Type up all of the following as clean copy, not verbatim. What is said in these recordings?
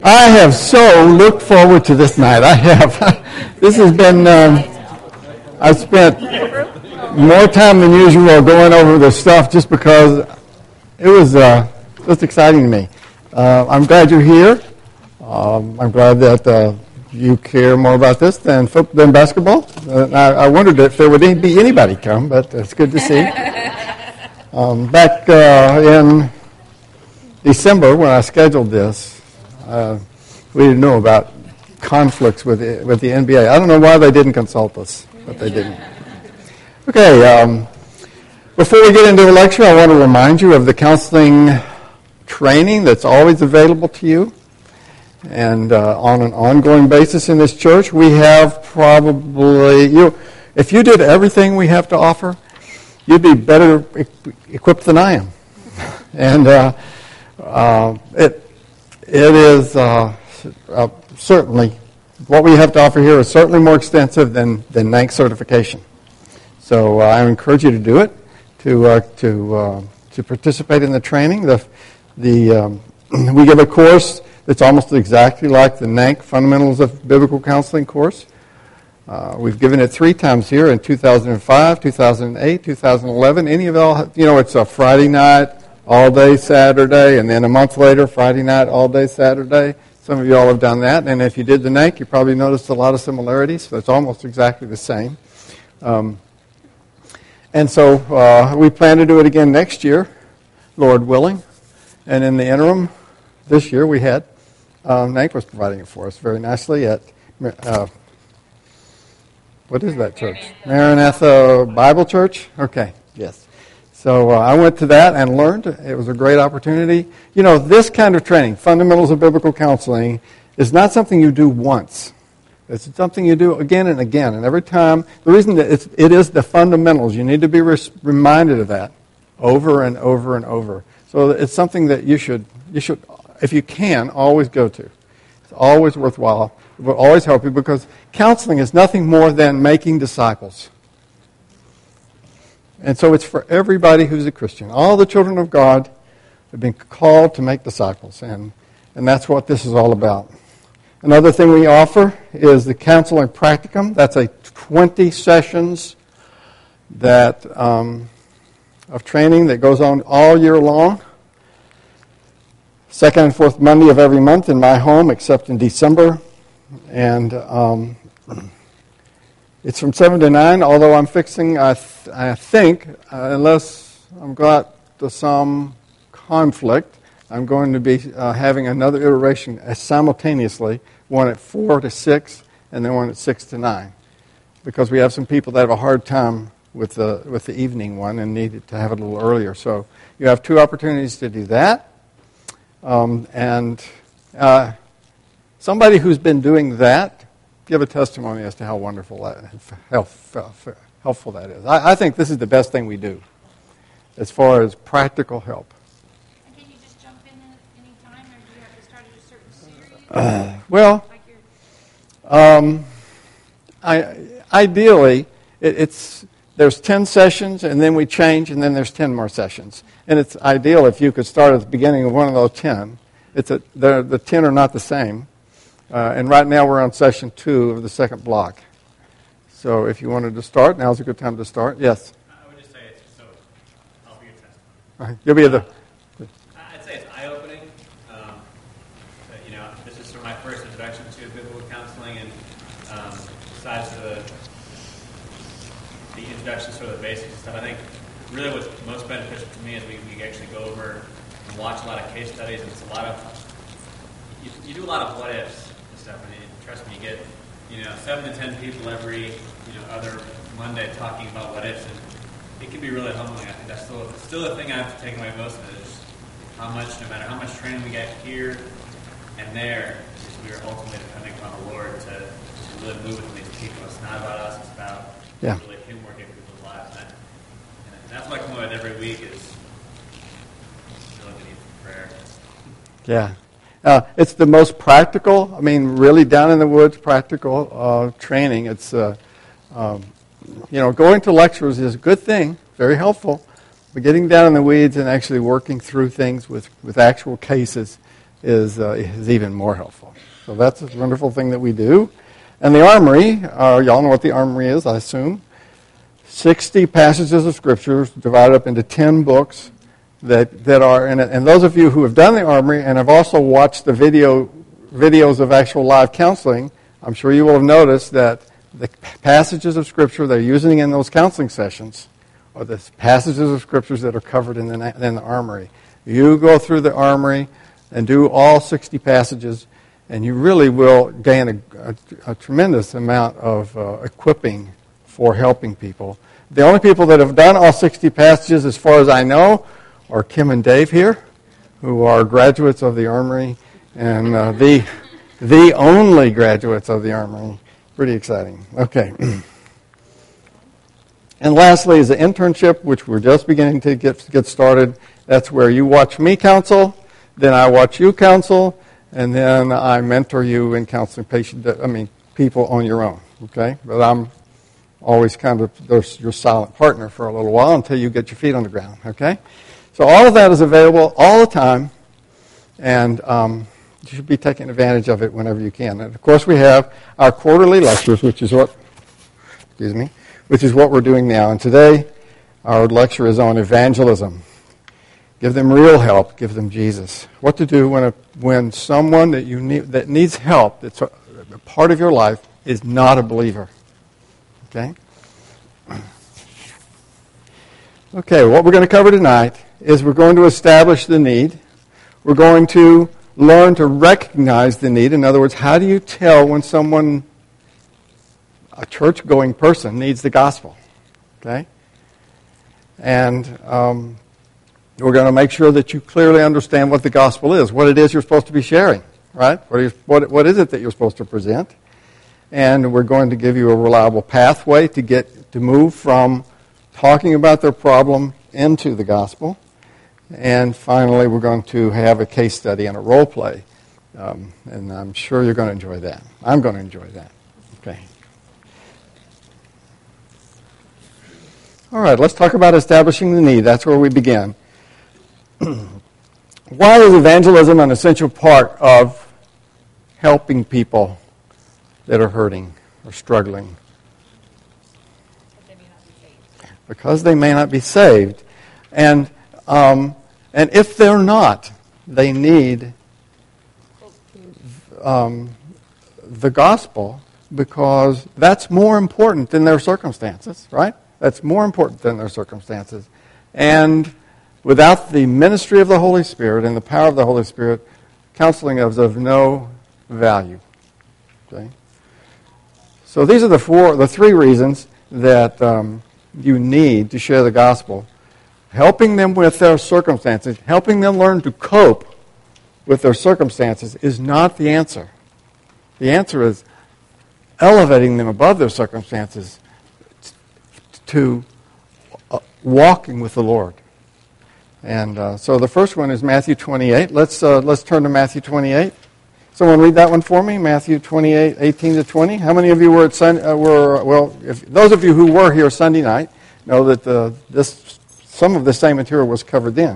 I have so looked forward to this night. I have. This has been, I've spent more time than usual going over this stuff just because it was just exciting to me. I'm glad you're here. I'm glad that you care more about this than basketball. I wondered if there would be anybody come, but it's good to see. Back in December when I scheduled this, we didn't know about conflicts with the NBA. I don't know why they didn't consult us, but they didn't. Okay, before we get into the lecture, I want to remind you of the counseling training that's always available to you. And on an ongoing basis in this church, we have probably, if you did everything we have to offer, you'd be better equipped than I am. And it is certainly, what we have to offer here is certainly more extensive than NANC certification. So I encourage you to do it, to participate in the training. We give a course that's almost exactly like the NANC Fundamentals of Biblical Counseling course. We've given it 3 times here in 2005, 2008, 2011. Any of y'all, it's a Friday night, all day Saturday, and then a month later, Friday night, all day Saturday. Some of you all have done that, and if you did the NANC, you probably noticed a lot of similarities, so it's almost exactly the same. And so we plan to do it again next year, Lord willing, and in the interim, this year we had, NANC was providing it for us very nicely at, what is that church? Maranatha Bible Church? Okay, yes. So I went to that and learned. It was a great opportunity. This kind of training, Fundamentals of Biblical Counseling, is not something you do once. It's something you do again and again. And every time, the reason that it is the fundamentals, you need to be reminded of that over and over and over. So it's something that you should, if you can, always go to. It's always worthwhile. It will always help you because counseling is nothing more than making disciples. And so it's for everybody who's a Christian. All the children of God have been called to make disciples, and that's what this is all about. Another thing we offer is the Counseling Practicum. That's a 20 sessions of training that goes on all year long. Second and fourth Monday of every month in my home, except in December. And it's from 7 to 9, although I'm fixing, I think, unless I've got some conflict, I'm going to be having another iteration simultaneously, one at 4 to 6, and then one at 6 to 9, because we have some people that have a hard time with the evening one and need to have it a little earlier. So you have 2 opportunities to do that. Somebody who's been doing that, give a testimony as to how wonderful helpful that is. I think this is the best thing we do as far as practical help. And can you just jump in at any time, or do you have to start at a certain series? Ideally, there's 10 sessions, and then we change, and then there's 10 more sessions. And it's ideal if you could start at the beginning of one of those 10. The 10 are not the same. And right now we're on session 2 of the second block. So if you wanted to start, now's a good time to start. Yes? I would just say I'll be your testimony. You'll be the... I'd say it's eye-opening. This is sort of my first introduction to biblical counseling, and besides the introduction, sort of the basics and stuff, I think really what's most beneficial to me is we actually go over and watch a lot of case studies, and it's a lot of... You do a lot of what-ifs. Stuff. And trust me, you get 7 to 10 people every other Monday talking about what ifs, and it can be really humbling. I think that's still the thing I've taken away most of it is how much, no matter how much training we get here and there, we are ultimately depending upon the Lord to really move with these people. It's not about us; it's about really Him working in people's lives. And that's what I come away with every week is really the need for prayer. Yeah. It's the most practical, really down in the woods, practical training. It's, going to lectures is a good thing, very helpful, but getting down in the weeds and actually working through things with actual cases is even more helpful. So that's a wonderful thing that we do. And the armory, y'all know what the armory is, I assume. 60 passages of Scripture divided up into 10 books that are in it. And those of you who have done the armory and have also watched the videos of actual live counseling, I'm sure you will have noticed that the passages of Scripture they're using in those counseling sessions are the passages of Scriptures that are covered in the armory. You go through the armory and do all 60 passages, and you really will gain a tremendous amount of equipping for helping people. The only people that have done all 60 passages, as far as I know, are Kim and Dave here, who are graduates of the armory, and the only graduates of the armory. Pretty exciting. Okay. And lastly is the internship, which we're just beginning to get started. That's where you watch me counsel, then I watch you counsel, and then I mentor you in counseling people on your own. Okay? But I'm always kind of your silent partner for a little while until you get your feet on the ground. Okay? So all of that is available all the time, and you should be taking advantage of it whenever you can. And of course, we have our quarterly lectures, which is what we're doing now. And today, our lecture is on evangelism. Give them real help. Give them Jesus. What to do when someone that needs help, that's a part of your life, is not a believer. Okay? Okay, what we're going to cover tonight is we're going to establish the need. We're going to learn to recognize the need. In other words, how do you tell when someone, a church-going person, needs the gospel? Okay? And we're going to make sure that you clearly understand what the gospel is, what it is you're supposed to be sharing, right? What is it that you're supposed to present? And we're going to give you a reliable pathway to move from talking about their problem into the gospel. And finally, we're going to have a case study and a role play. And I'm sure you're going to enjoy that. I'm going to enjoy that. Okay. All right, let's talk about establishing the need. That's where we begin. Why is evangelism an essential part of helping people that are hurting or struggling? Because they may not be saved. And if they're not, they need the gospel, because that's more important than their circumstances, right? That's more important than their circumstances. And without the ministry of the Holy Spirit and the power of the Holy Spirit, counseling is of no value. Okay? So these are the three reasons that you need to share the gospel. Helping them with their circumstances, helping them learn to cope with their circumstances is not the answer. The answer is elevating them above their circumstances to walking with the Lord. And so the first one is Matthew 28. Let's turn to Matthew 28. Someone read that one for me, Matthew 28, 18 to 20. How many of you were at those of you who were here Sunday night know that some of the same material was covered then.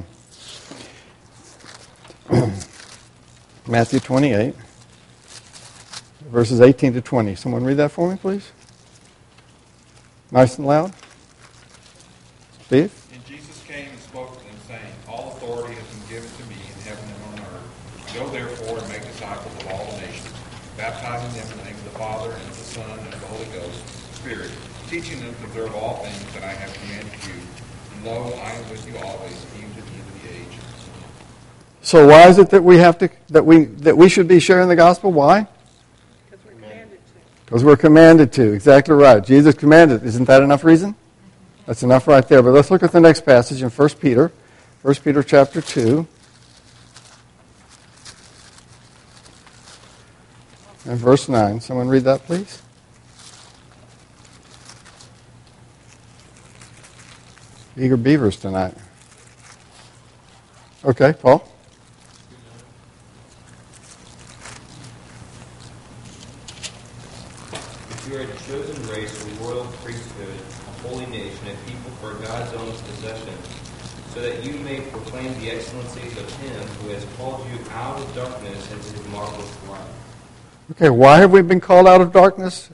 Matthew 28, verses 18 to 20. Someone read that for me, please. Nice and loud. Steve? And Jesus came and spoke to them, saying, All authority has been given to me in heaven and on earth. Go therefore and make disciples of all the nations, baptizing them in the name of the Father, and of the Son, and of the Holy Ghost, Spirit, teaching them to observe all things that I have commanded you. And lo, I am with you always, even to the end of the age. So why is it that we should be sharing the gospel? Why? Because we're commanded to. Because we're commanded to. Exactly right. Jesus commanded. Isn't that enough reason? That's enough right there. But let's look at the next passage in 1 Peter. 1 Peter chapter 2. And verse 9. Someone read that, please. Eager beavers tonight. Okay, Paul. You are a chosen race, a royal priesthood, a holy nation, a people for God's own possession, so that you may proclaim the excellencies of him who has called you out of darkness into his marvelous light. Okay, why have we been called out of darkness?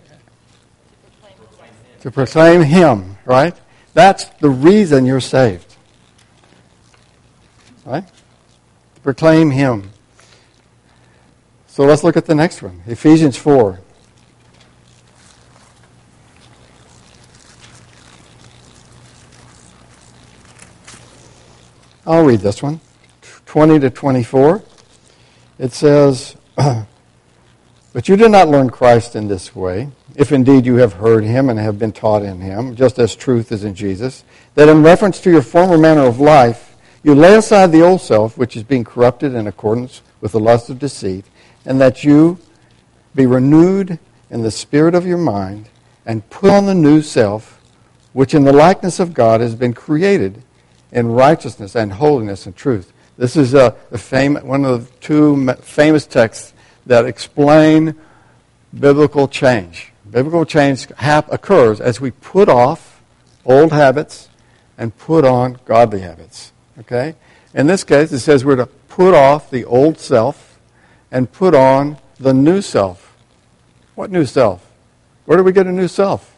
To proclaim him, right? That's the reason you're saved. Right? To proclaim him. So let's look at the next one. Ephesians 4. I'll read this one. 20 to 24. It says, "But you did not learn Christ in this way, if indeed you have heard him and have been taught in him, just as truth is in Jesus, that in reference to your former manner of life, you lay aside the old self, which is being corrupted in accordance with the lust of deceit, and that you be renewed in the spirit of your mind, and put on the new self, which in the likeness of God has been created in righteousness and holiness and truth." This is one of the two famous texts that explain biblical change. Biblical change occurs as we put off old habits and put on godly habits. Okay? In this case, it says we're to put off the old self and put on the new self. What new self? Where do we get a new self?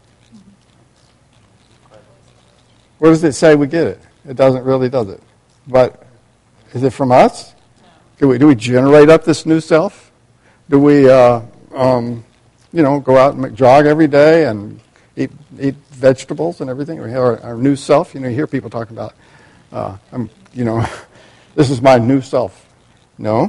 Where does it say we get it? It doesn't really, does it? But is it from us? Do we generate up this new self? Do we, go out and jog every day and eat vegetables and everything? We have our new self. You hear people talking about, this is my new self. No.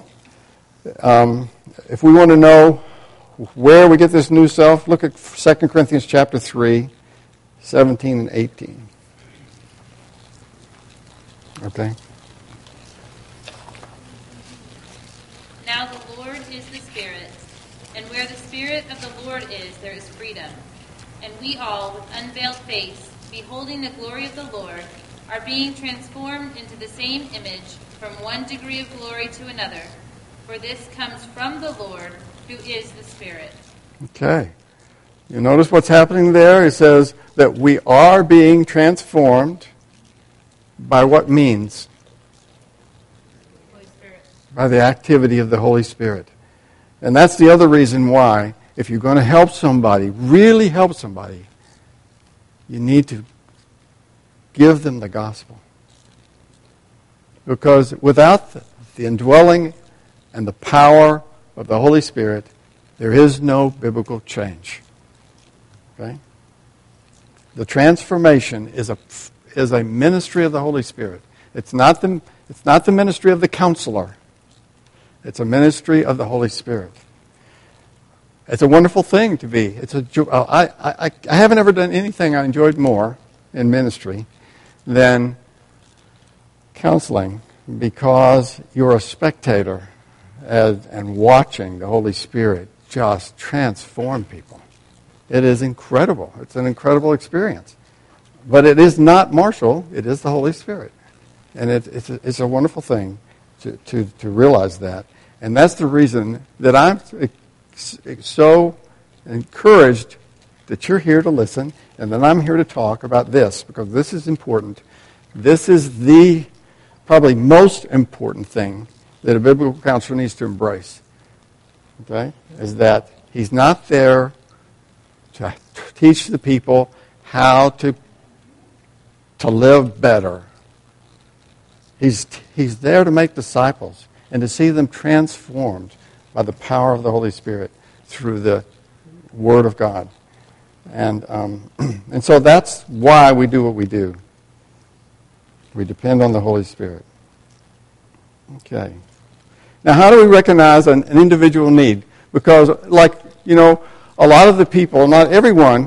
If we want to know where we get this new self, look at 2 Corinthians chapter 3, 17 and 18. Okay. Now the Lord is the Spirit, and where the Spirit of the Lord is, there is freedom. And we all, with unveiled face, beholding the glory of the Lord, are being transformed into the same image from one degree of glory to another. For this comes from the Lord, who is the Spirit. Okay. You notice what's happening there? It says that we are being transformed by what means? Holy Spirit. By the activity of the Holy Spirit. And that's the other reason why, if you're going to help somebody, really help somebody, you need to give them the gospel. Because without the indwelling and the power of the Holy Spirit, there is no biblical change. Okay? The transformation is a ministry of the Holy Spirit. It's not the ministry of the counselor. It's a ministry of the Holy Spirit. It's a wonderful thing to be. I haven't ever done anything I enjoyed more in ministry than counseling, because you're a spectator and watching the Holy Spirit just transform people. It is incredible. It's an incredible experience. But it is not Marshall. It is the Holy Spirit. And it's a wonderful thing to realize that. And that's the reason that I'm so encouraged that you're here to listen and that I'm here to talk about this, because this is important. This is the probably most important thing that a biblical counselor needs to embrace. Okay? Is that he's not there to teach the people how to live better. He's there to make disciples and to see them transformed by the power of the Holy Spirit through the Word of God. And so that's why we do what we do. We depend on the Holy Spirit. Okay. Now, how do we recognize an individual need? Because, a lot of the people, not everyone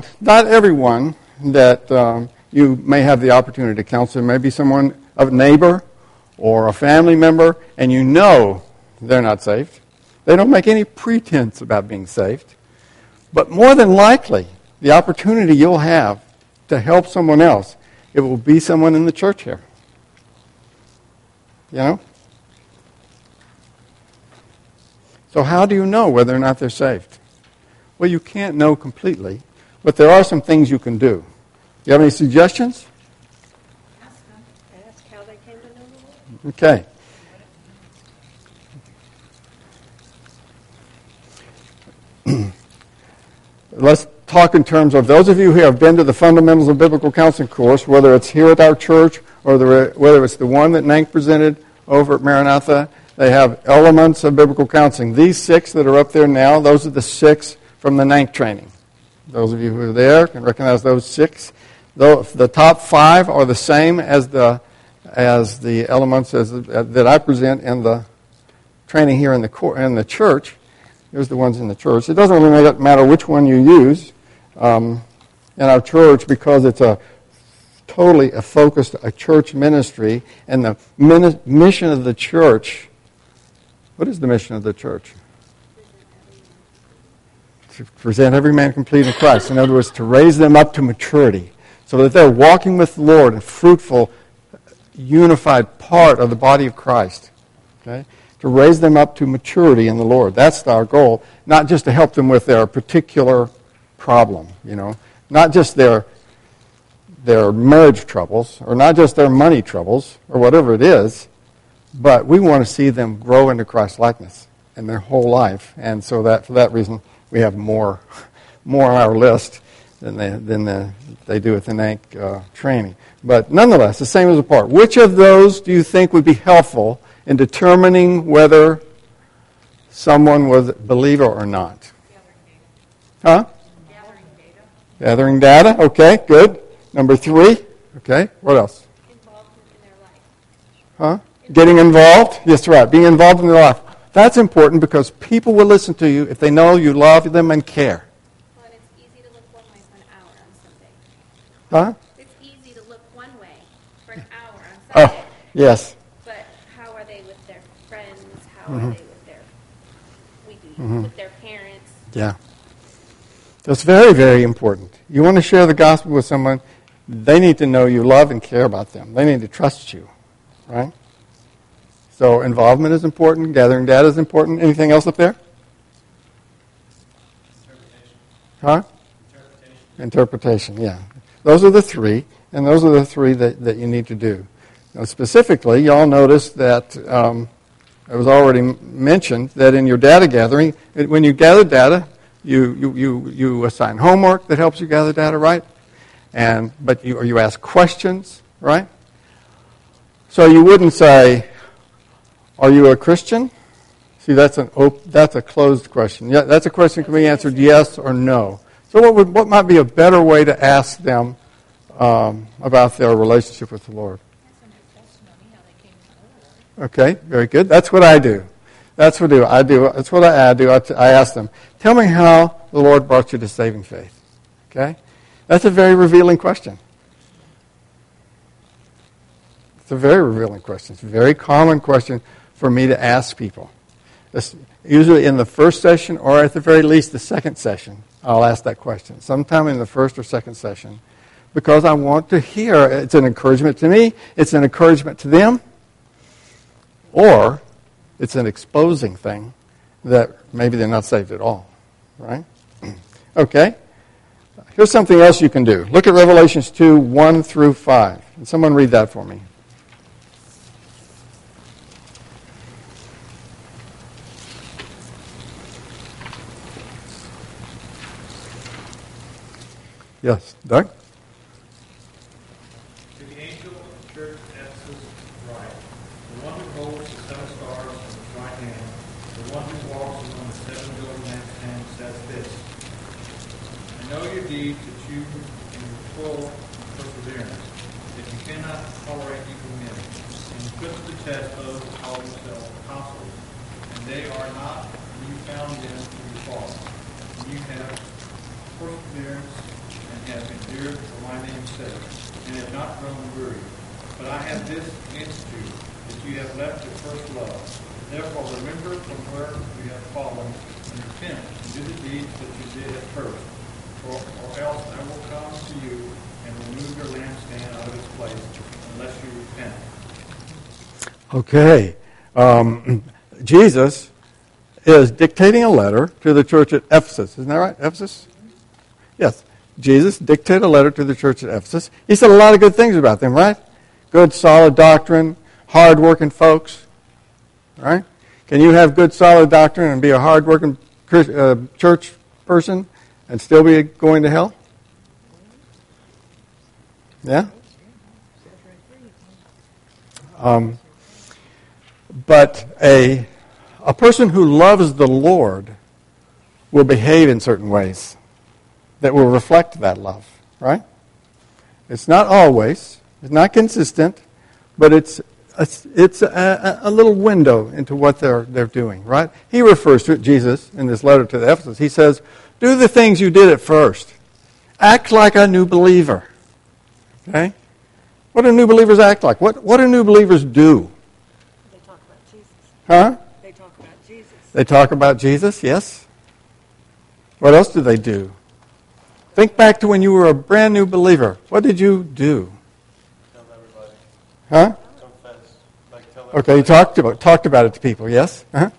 that you may have the opportunity to counsel, maybe someone, a neighbor or a family member, and you know they're not saved. They don't make any pretense about being saved. But more than likely, the opportunity you'll have to help someone else, it will be someone in the church here. You know? So how do you know whether or not they're saved? Well, you can't know completely, but there are some things you can do. Do you have any suggestions? Ask how they came to Okay. Let's talk in terms of those of you who have been to the Fundamentals of Biblical Counseling course, whether it's here at our church or whether it's the one that Nank presented over at Maranatha. They have elements of biblical counseling. These 6 that are up there now, those are the 6 from the Nank training. Those of you who are there can recognize those 6. The top 5 are the same as the elements that I present in the training here in the church. Here's the ones in the church. It doesn't really matter which one you use in our church because it's totally focused a church ministry, and the mission of the church. What is the mission of the church? To present every man complete in Christ. In other words, to raise them up to maturity so that they're walking with the Lord, a fruitful, unified part of the body of Christ. Okay? To raise them up to maturity in the Lord. That's our goal. Not just to help them with their particular problem, Not just their marriage troubles, or not just their money troubles, or whatever it is, but we want to see them grow into Christ likeness in their whole life. And so that for that reason, we have more on our list than they do at the NANC training. But nonetheless, the same as a part. Which of those do you think would be helpful in determining whether someone was a believer or not? Huh? Gathering data. Okay, good. Number 3. Okay, what else? Involvement in their life. Huh? Getting involved? Yes, right. Being involved in their life. That's important because people will listen to you if they know you love them and care. Well, and it's easy to look one way for an hour on Sunday. Huh? It's easy to look one way for an hour on Sunday. Oh, yes. But how are they with their friends? How are they with their parents? Yeah. That's very, very important. You want to share the gospel with someone, they need to know you love and care about them. They need to trust you, right? So involvement is important. Gathering data is important. Anything else up there? Huh? Interpretation, yeah. Those are the 3, and those are the 3 that you need to do. Now, specifically, y'all notice that it was already mentioned that in your data gathering, when you gather data, you assign homework that helps you gather data, right? But you ask questions, right? So you wouldn't say, "Are you a Christian?" See, that's a closed question. Yeah, that's a question that can be answered yes or no. So what might be a better way to ask them about their relationship with the Lord? Okay, very good. That's what I do. That's what I do. That's what I do. I ask them, "Tell me how the Lord brought you to saving faith." Okay, that's a very revealing question. It's a very revealing question. It's a very common question for me to ask people. Usually in the first session, or at the very least the second session, I'll ask that question. Sometime in the first or second session, because I want to hear. It's an encouragement to me. It's an encouragement to them. Or it's an exposing thing that maybe they're not saved at all, right? Okay. Here's something else you can do. Look at Revelations 2, 1 through 5. Can someone read that for me? Yes, Doug? To the angel of the church at Ephesus write, the one who holds the 7 stars in his right hand, the one who walks among the 7 golden lampstands, says this: I know your deeds, that you are full of perseverance, that you cannot tolerate evil men, and you put to the test those who call themselves apostles, and they are not, and you found them to be false. And you have perseverance and have endured for my name's sake, and have not grown weary. But I have this against you, that you have left your first love. Therefore remember from where you have fallen, and repent, and do the deeds that you did at first. Or else I will come to you and remove your lampstand out of its place, unless you repent. Okay. Jesus is dictating a letter to the church at Ephesus. Isn't that right? Ephesus? Yes. Jesus dictated a letter to the church at Ephesus. He said a lot of good things about them, right? Good, solid doctrine, hard-working folks? Right? Can you have good, solid doctrine and be a hard-working church person and still be going to hell? Yeah? But a person who loves the Lord will behave in certain ways that will reflect that love, right? It's not always, it's not consistent, but it's a little window into what they're doing, right? He refers to it, Jesus, in this letter to the Ephesians. He says, do the things you did at first. Act like a new believer. Okay? What do new believers act like? What do new believers do? They talk about Jesus. Huh? They talk about Jesus. They talk about Jesus, yes. What else do they do? Think back to when you were a brand new believer. What did you do? Tell everybody. Huh? Confess. Like tell everybody. Okay, you talked about it to people, yes? Uh-huh.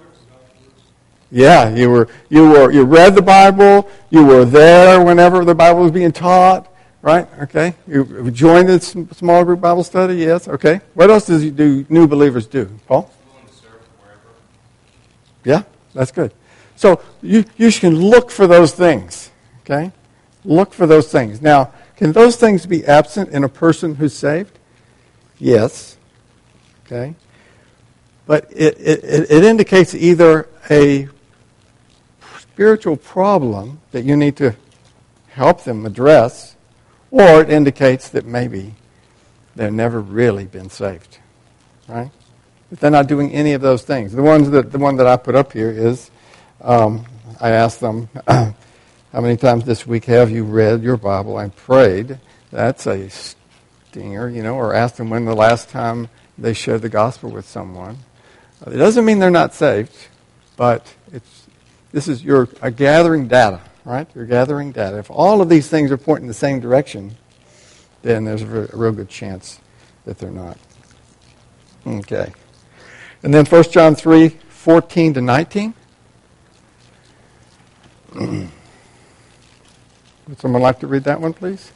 Yeah, you read the Bible, you were there whenever the Bible was being taught, right? Okay. You joined the small group Bible study, yes? Okay. What else do new believers do? Paul? Willing to serve wherever. Yeah, that's good. So you can look for those things, okay? Look for those things. Now, can those things be absent in a person who's saved? Yes. Okay. But it indicates either a spiritual problem that you need to help them address, or it indicates that maybe they've never really been saved, right? If they're not doing any of those things. The one that I put up here is, I asked them, how many times this week have you read your Bible and prayed? That's a stinger, or asked them when the last time they shared the gospel with someone. It doesn't mean they're not saved, but you're gathering data, right? You're gathering data. If all of these things are pointing in the same direction, then there's a real good chance that they're not. Okay. And then 1 John 3:14 to 19. Would someone like to read that one, please?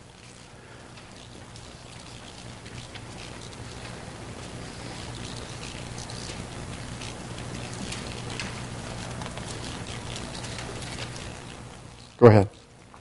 Go ahead.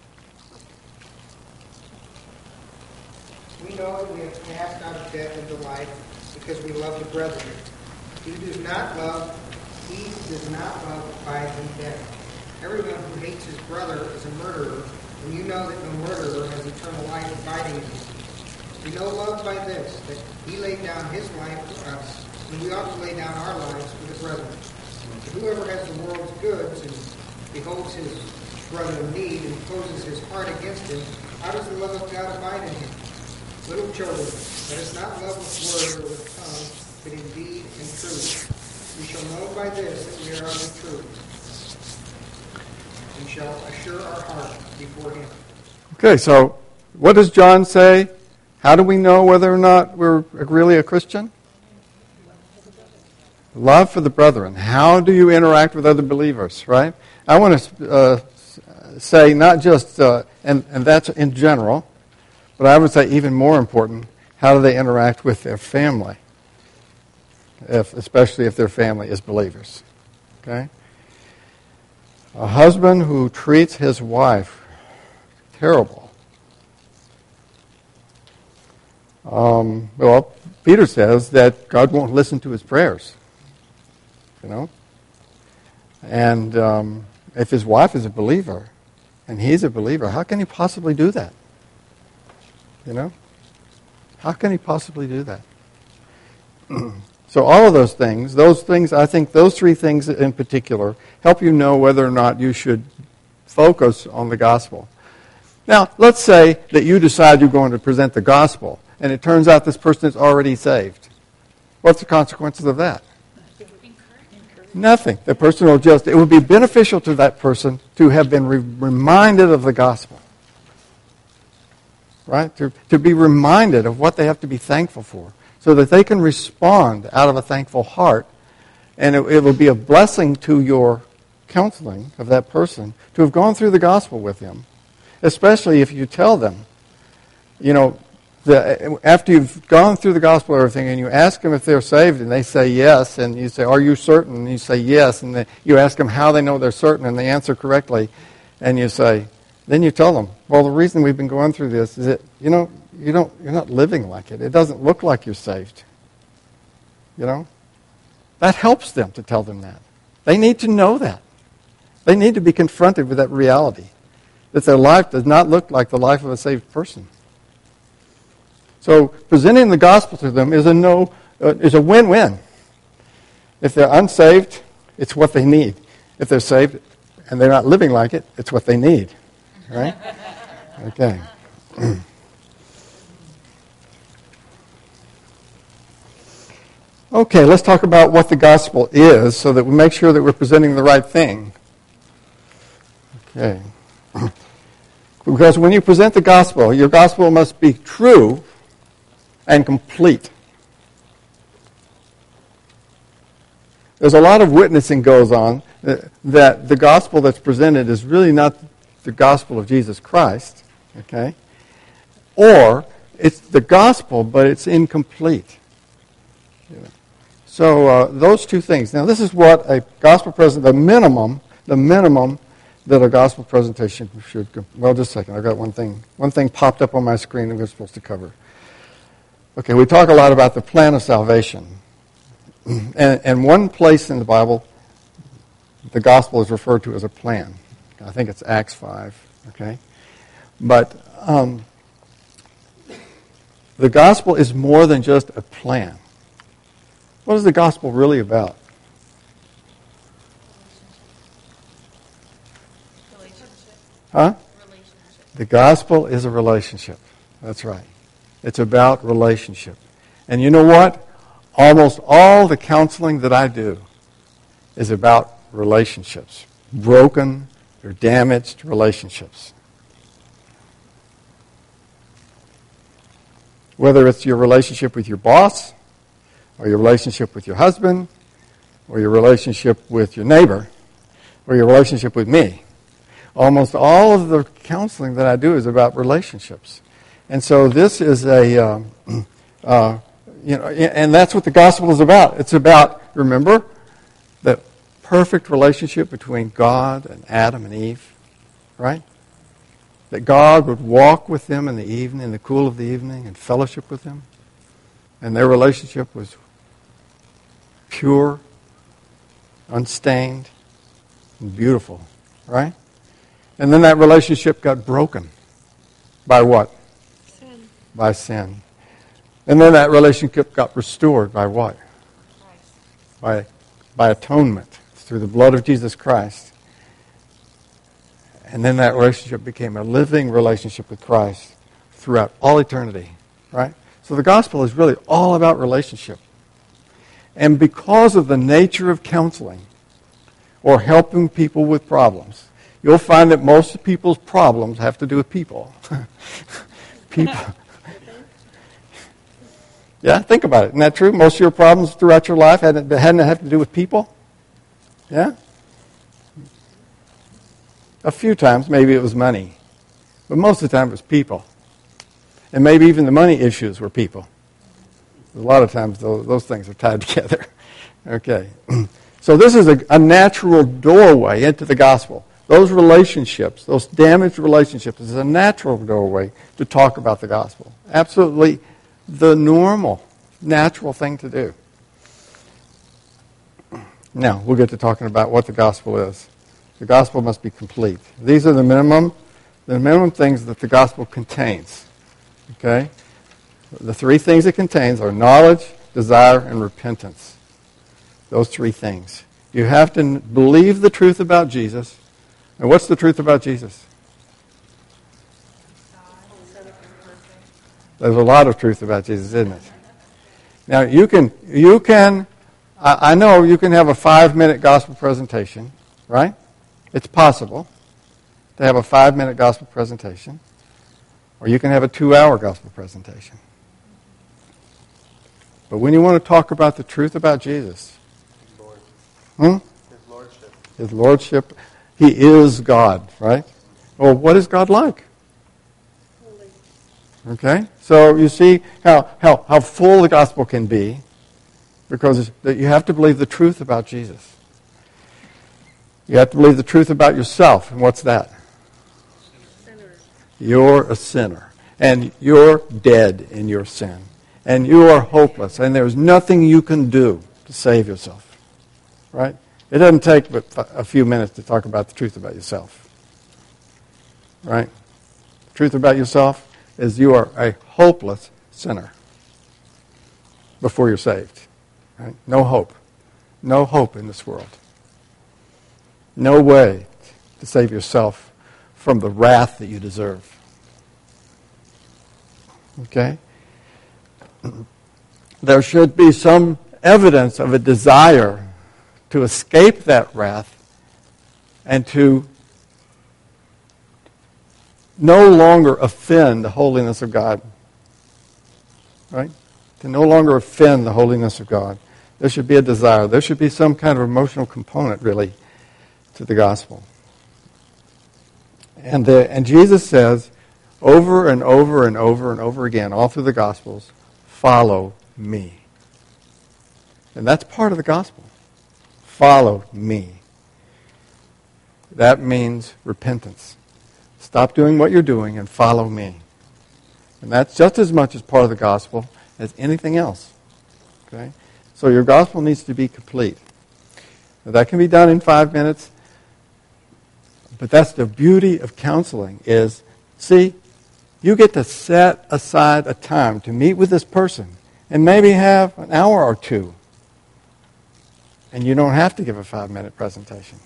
We know that we have passed out of death into life because we love the brethren. He does not love abides in death. Everyone who hates his brother is a murderer, and you know that no murderer has eternal life abiding in him. We know love by this, that he laid down his life for us, and we ought to lay down our lives for the brethren. But whoever has the world's goods and beholds his brother in need and closes his heart against him, how does the love of God abide in him? Little children, let us not love with word or with tongue, but in deed and truth. We shall know by this that we are of the truth, and shall assure our heart before him. Okay, so what does John say? How do we know whether or not we're really a Christian? Love for the brethren. How do you interact with other believers, right? I want to say not just, and that's in general, but I would say even more important, how do they interact with their family, especially if their family is believers, okay? A husband who treats his wife terrible. Well, Peter says that God won't listen to his prayers, And if his wife is a believer, and he's a believer, how can he possibly do that? How can he possibly do that? So all of those things, I think those three things in particular help you know whether or not you should focus on the gospel. Now, let's say that you decide you're going to present the gospel, and it turns out this person is already saved. What's the consequences of that? Nothing. The person will it would be beneficial to that person to have been reminded of the gospel. Right? To be reminded of what they have to be thankful for, so that they can respond out of a thankful heart. And it will be a blessing to your counseling of that person to have gone through the gospel with him, especially if you tell them, the after you've gone through the gospel and everything, and you ask them if they're saved, and they say yes, and you say, are you certain? And you say yes, and you ask them how they know they're certain, and they answer correctly, and you say, then you tell them, well, the reason we've been going through this is that, you're not living like it. It doesn't look like you're saved. That helps them to tell them that. They need to know that. They need to be confronted with that reality, that their life does not look like the life of a saved person. So presenting the gospel to them is a win-win. If they're unsaved, it's what they need. If they're saved and they're not living like it, it's what they need. Right? Okay. Okay, let's talk about what the gospel is so that we make sure that we're presenting the right thing. Okay. Because when you present the gospel, your gospel must be true and complete. There's a lot of witnessing goes on that the gospel that's presented is really not the gospel of Jesus Christ, okay? Or it's the gospel, but it's incomplete. So those two things. Now, this is what a gospel the minimum that a gospel presentation should. Well, just a second. I've got one thing. One thing popped up on my screen that we're supposed to cover. Okay, we talk a lot about the plan of salvation. And one place in the Bible, the gospel is referred to as a plan. I think it's Acts 5, okay? But the gospel is more than just a plan. What is the gospel really about? Relationship. Huh? Relationship. The gospel is a relationship. That's right. It's about relationship. And you know what? Almost all the counseling that I do is about relationships. Broken or damaged relationships. Whether it's your relationship with your boss, or your relationship with your husband, or your relationship with your neighbor, or your relationship with me. Almost all of the counseling that I do is about relationships. And so this is and that's what the gospel is about. It's about, remember, the perfect relationship between God and Adam and Eve, right? That God would walk with them in the evening, in the cool of the evening, and fellowship with them. And their relationship was pure, unstained, and beautiful, right? And then that relationship got broken. By what? Sin. By sin. And then that relationship got restored by what? Christ. By atonement through the blood of Jesus Christ. And then that relationship became a living relationship with Christ throughout all eternity, right? So the gospel is really all about relationship. And because of the nature of counseling or helping people with problems, you'll find that most of people's problems have to do with people. People. Yeah, think about it. Isn't that true? Most of your problems throughout your life hadn't have to do with people? Yeah? A few times, maybe it was money. But most of the time it was people. And maybe even the money issues were people. A lot of times those things are tied together. Okay. So this is a natural doorway into the gospel. Those relationships, those damaged relationships, is a natural doorway to talk about the gospel. Absolutely the normal, natural thing to do. Now, we'll get to talking about what the gospel is. The gospel must be complete. These are the minimum things that the gospel contains. Okay? The three things it contains are knowledge, desire, and repentance. Those three things. You have to believe the truth about Jesus. And what's the truth about Jesus? There's a lot of truth about Jesus, isn't it? Now, you can. I know you can have a 5-minute gospel presentation, right? It's possible to have a 5-minute gospel presentation. Or you can have a 2-hour gospel presentation. But when you want to talk about the truth about Jesus, His Lordship. His Lordship, He is God, right? Well, what is God like? Holy. Okay? So you see how full the gospel can be, because you have to believe the truth about Jesus. You have to believe the truth about yourself. And what's that? Sinner. You're a sinner. And you're dead in your sin. And you are hopeless. And there's nothing you can do to save yourself. Right? It doesn't take but a few minutes to talk about the truth about yourself. Right? The truth about yourself is you are a hopeless sinner before you're saved. Right? No hope. No hope in this world. No way to save yourself from the wrath that you deserve. Okay? There should be some evidence of a desire to escape that wrath and to no longer offend the holiness of God. Right? To no longer offend the holiness of God. There should be a desire. There should be some kind of emotional component, really, to the gospel. And Jesus says over and over and over and over again, all through the Gospels, follow me. And that's part of the gospel. Follow me. That means repentance. Stop doing what you're doing and follow me. And that's just as much as part of the gospel as anything else. Okay? So your gospel needs to be complete. Now, that can be done in 5 minutes. But that's the beauty of counseling is, see, you get to set aside a time to meet with this person and maybe have an hour or two. And you don't have to give a 5-minute presentation.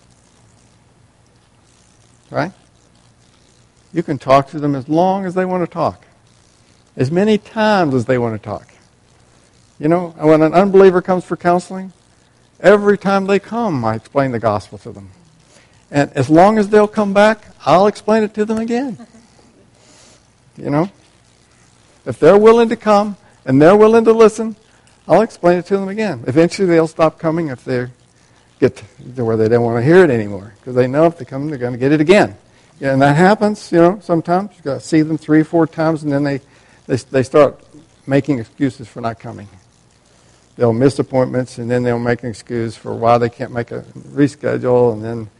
Right? You can talk to them as long as they want to talk. As many times as they want to talk. You know, when an unbeliever comes for counseling, every time they come, I explain the gospel to them. And as long as they'll come back, I'll explain it to them again. You know? If they're willing to come and they're willing to listen, I'll explain it to them again. Eventually they'll stop coming if they get to where they don't want to hear it anymore. Because they know if they come, they're going to get it again. Yeah, and that happens, you know, sometimes. You've got to see them 3 or 4 times, and then they start making excuses for not coming. They'll miss appointments, and then they'll make an excuse for why they can't make a reschedule, and then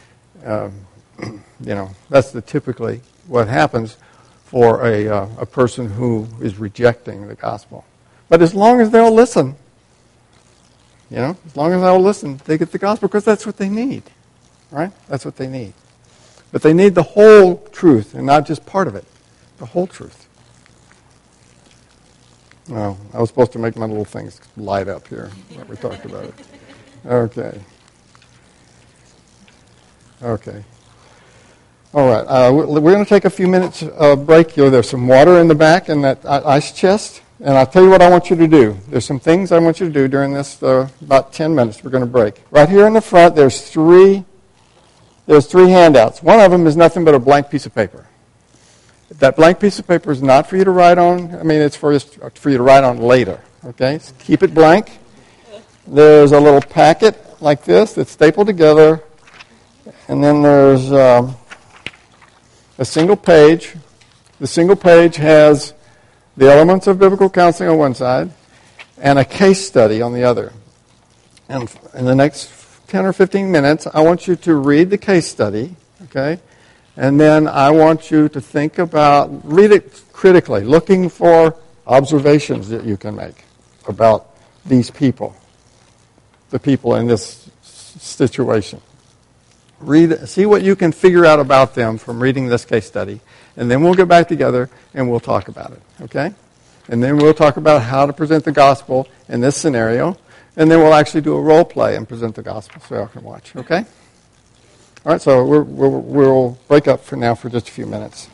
you know, that's typically what happens for a person who is rejecting the gospel. But as long as they'll listen, you know, as long as they'll listen, they get the gospel because that's what they need, right? That's what they need. But they need the whole truth and not just part of it, the whole truth. Well, I was supposed to make my little things light up here when we talked about it. Okay. Okay. All right. We're going to take a few minutes break here. There's some water in the back in that ice chest. And I'll tell you what I want you to do. There's some things I want you to do during this about 10 minutes. We're going to break. Right here in the front, there's three handouts. One of them is nothing but a blank piece of paper. That blank piece of paper is not for you to write on. I mean, it's for you to write on later. Okay? So keep it blank. There's a little packet like this that's stapled together. And then there's a single page. The single page has the elements of biblical counseling on one side and a case study on the other. And in the next 10 or 15 minutes, I want you to read the case study, okay? And then I want you to think about, read it critically, looking for observations that you can make about these people, the people in this situation. See what you can figure out about them from reading this case study, and then we'll get back together and we'll talk about it, okay? And then we'll talk about how to present the gospel in this scenario, and then we'll actually do a role play and present the gospel so y'all can watch, okay? All right, so we'll break up for now for just a few minutes.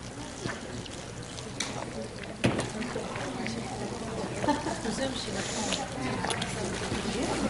Presume she was home.